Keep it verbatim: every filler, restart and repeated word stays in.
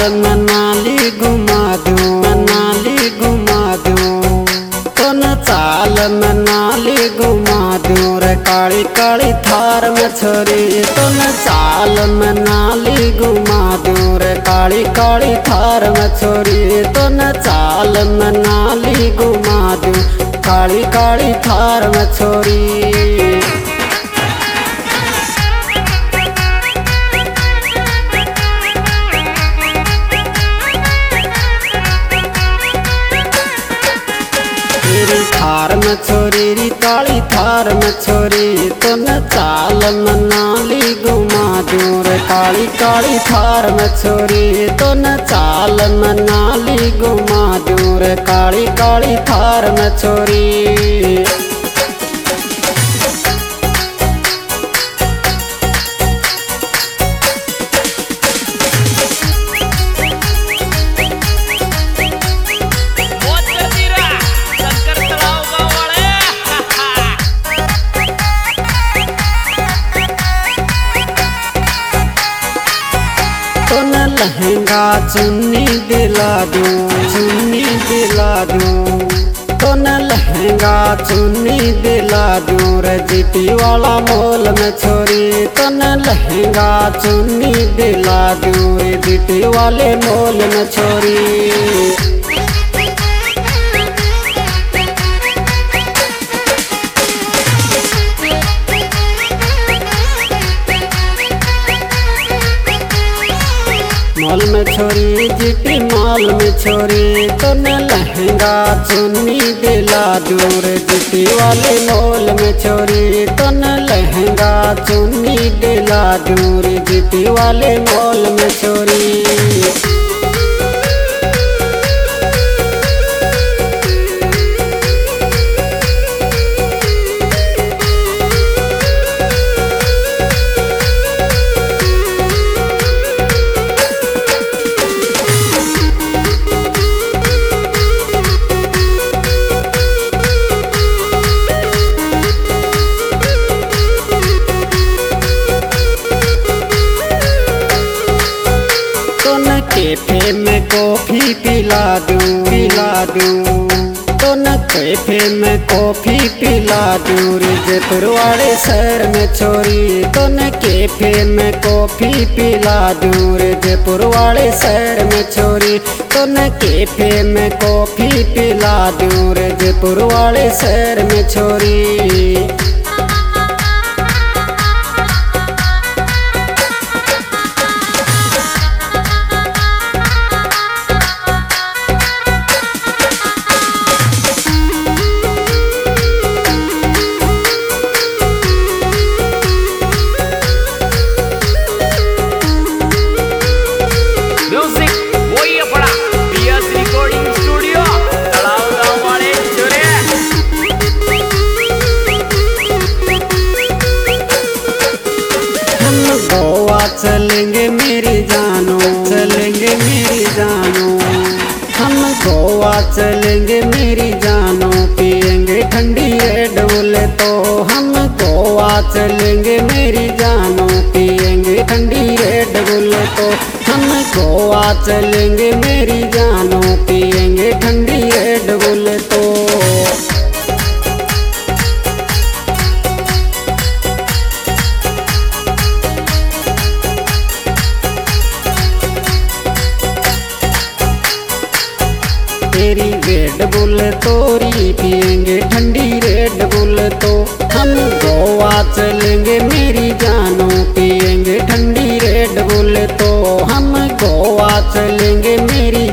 मनाली घुमा दूं, मनाली घुमा दूं, तो न चाल मनाली घुमा दूं रे काली काली थार में छोरी, तो न चाल मनाली घुमा दूं रे काली काली थार में छोरी, तो न चाल मनाली घुमा दूं काली काली थार में छोरी। थार में छोरी री काली थार में छोरी, तो न चाल मनाली घुमा दूं रे काली काली थार में छोरी, तो न चाल मनाली घुमा दूं रे काली काली थार में छोरी। तो न लहंगा चुन्नी दिला दूं, चुन्नी दिला दूं, तो न लहंगा चुन्नी दिला दूं रे जीटी वाला मॉल में छोरी, तो न लहंगा चुन्नी दिला दूं रे जीटी वाले मॉल में छोरी। मॉल में छोरी जीटी मॉल में छोरी, तो न लहंगा चुन्नी दिला दूं रे जीटी वाले मॉल में छोरी, तो न लहंगा चुन्नी दिला दूं रे जीटी वाले मॉल में छोरी। कैफे में कॉफी पिला दूं, पिला दूं, तो न कैफे में कॉफी पिला दूं रे जयपुर वाले शहर में छोरी, तो न कैफे में कॉफी पिला दूं रे जयपुर वाले शहर में छोरी, तो न कैफे में कॉफी पिला दूं रे जयपुर वाले शहर में छोरी। गोवा चलेंगे मेरी जानो, चलेंगे मेरी जानो, हम गोवा चलेंगे मेरी जानो, पिएंगे ठंडी रेड बुल, तो हम गोवा चलेंगे मेरी जानो, पिएंगे ठंडी रेड बुल, तो हम गोवा चलेंगे मेरी जानो, पिएंगे ठंडी रेड बुल, तो तेरी रेड बुल तोरी पिएंगे ठंडी रेड बुल, तो हम गोवा चलेंगे मेरी जानो, पिएंगे ठंडी रेड बुल, तो हम गोवा चलेंगे मेरी